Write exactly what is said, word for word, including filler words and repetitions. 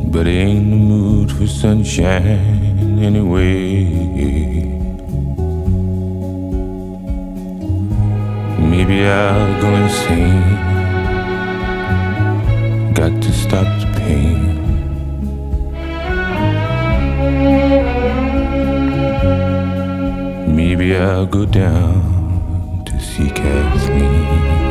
but I ain't in the mood for sunshine anyway. Maybe I'll go insane. Got to stop the pain. Maybe I'll go down to see Kathleen.